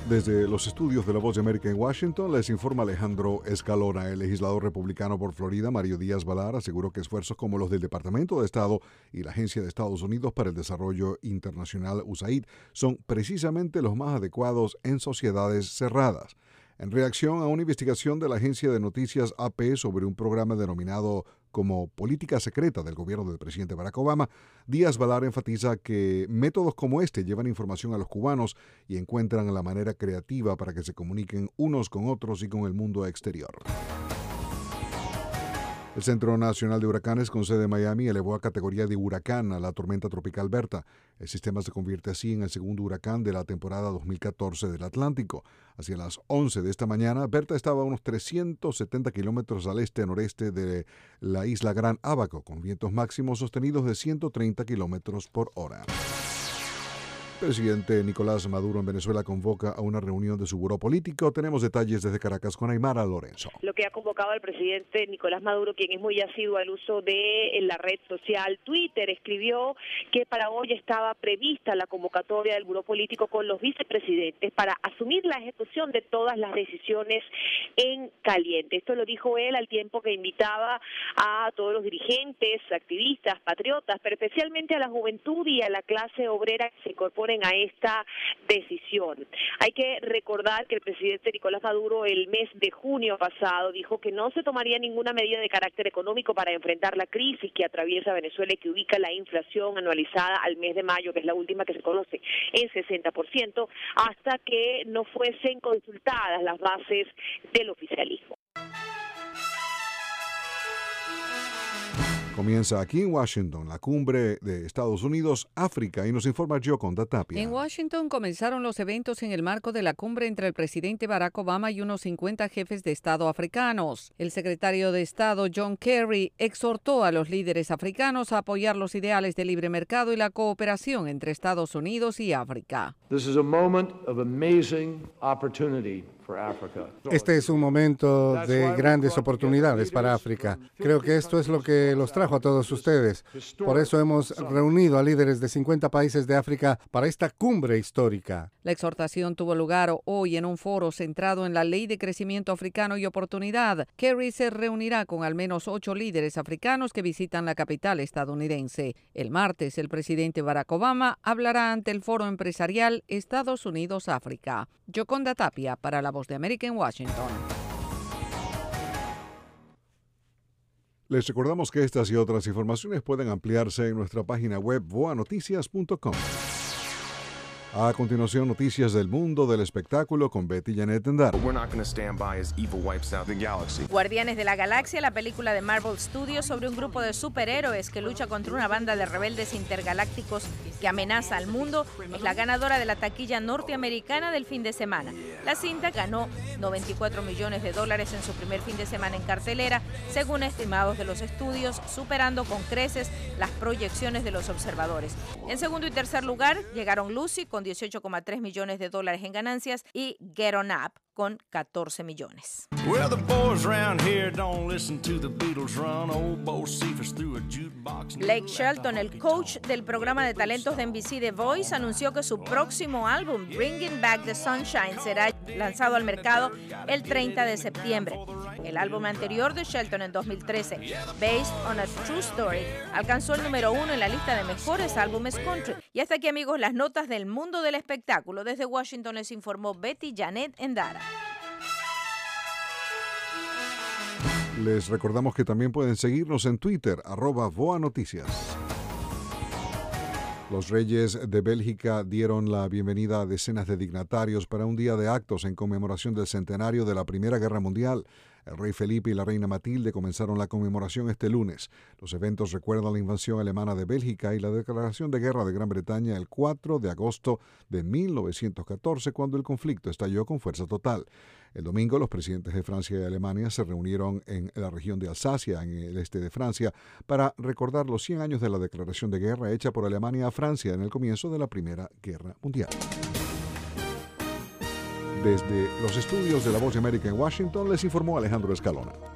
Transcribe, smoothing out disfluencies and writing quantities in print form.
Desde los estudios de La Voz de América en Washington, les informa Alejandro Escalona. El legislador republicano por Florida, Mario Díaz-Balart, aseguró que esfuerzos como los del Departamento de Estado y la Agencia de Estados Unidos para el Desarrollo Internacional, USAID, son precisamente los más adecuados en sociedades cerradas. En reacción a una investigación de la agencia de noticias AP sobre un programa denominado como política secreta del gobierno del presidente Barack Obama, Díaz-Balart enfatiza que métodos como este llevan información a los cubanos y encuentran la manera creativa para que se comuniquen unos con otros y con el mundo exterior. El Centro Nacional de Huracanes con sede en Miami elevó a categoría de huracán a la tormenta tropical Berta. El sistema se convierte así en el segundo huracán de la temporada 2014 del Atlántico. Hacia las 11 de esta mañana, Berta estaba a unos 370 kilómetros al este-noreste de la isla Gran Ábaco, con vientos máximos sostenidos de 130 kilómetros por hora. El presidente Nicolás Maduro en Venezuela convoca a una reunión de su buró político. Tenemos detalles desde Caracas con Aymara Lorenzo. Lo que ha convocado el presidente Nicolás Maduro, quien es muy asiduo al uso de la red social Twitter, escribió que para hoy estaba prevista la convocatoria del buró político con los vicepresidentes para asumir la ejecución de todas las decisiones en caliente. Esto lo dijo él al tiempo que invitaba a todos los dirigentes, activistas, patriotas, pero especialmente a la juventud y a la clase obrera que se incorporen a esta decisión. Hay que recordar que el presidente Nicolás Maduro el mes de junio pasado dijo que no se tomaría ninguna medida de carácter económico para enfrentar la crisis que atraviesa Venezuela y que ubica la inflación anualizada al mes de mayo, que es la última que se conoce, en 60%, hasta que no fuesen consultadas las bases del oficialismo. Comienza aquí en Washington la cumbre de Estados Unidos-África y nos informa Gioconda Tapia. En Washington comenzaron los eventos en el marco de la cumbre entre el presidente Barack Obama y unos 50 jefes de Estado africanos. El secretario de Estado John Kerry exhortó a los líderes africanos a apoyar los ideales de libre mercado y la cooperación entre Estados Unidos y África. This is a moment of amazing opportunity. Este es un momento de grandes oportunidades para África. Creo que esto es lo que los trajo a todos ustedes. Por eso hemos reunido a líderes de 50 países de África para esta cumbre histórica. La exhortación tuvo lugar hoy en un foro centrado en la Ley de Crecimiento Africano y Oportunidad. Kerry se reunirá con al menos 8 líderes africanos que visitan la capital estadounidense. El martes, el presidente Barack Obama hablará ante el foro empresarial Estados Unidos-África. Gioconda Tapia para La Voz de América en Washington. Les recordamos que estas y otras informaciones pueden ampliarse en nuestra página web voanoticias.com. A continuación, noticias del mundo del espectáculo con Betty Janet Endara. Guardianes de la Galaxia, la película de Marvel Studios sobre un grupo de superhéroes que lucha contra una banda de rebeldes intergalácticos que amenaza al mundo, es la ganadora de la taquilla norteamericana del fin de semana. La cinta ganó $94 millones en su primer fin de semana en cartelera, según estimados de los estudios, superando con creces las proyecciones de los observadores. En segundo y tercer lugar llegaron Lucy con $18,3 millones en ganancias y Get On Up con 14 millones. Blake Shelton, el coach del programa de talentos de NBC The Voice, anunció que su próximo álbum, Bringing Back the Sunshine, será lanzado al mercado el 30 de septiembre. El álbum anterior de Shelton en 2013, Based on a True Story, alcanzó el número 1 en la lista de mejores álbumes country. Y hasta aquí, amigos, las notas del mundo del espectáculo. Desde Washington les informó Betty Janet Endara. Les recordamos que también pueden seguirnos en Twitter, @voanoticias. Los reyes de Bélgica dieron la bienvenida a decenas de dignatarios para un día de actos en conmemoración del centenario de la Primera Guerra Mundial. El rey Felipe y la reina Matilde comenzaron la conmemoración este lunes. Los eventos recuerdan la invasión alemana de Bélgica y la declaración de guerra de Gran Bretaña el 4 de agosto de 1914, cuando el conflicto estalló con fuerza total. El domingo, los presidentes de Francia y Alemania se reunieron en la región de Alsacia, en el este de Francia, para recordar los 100 años de la declaración de guerra hecha por Alemania a Francia en el comienzo de la Primera Guerra Mundial. Desde los estudios de La Voz de América en Washington, les informó Alejandro Escalona.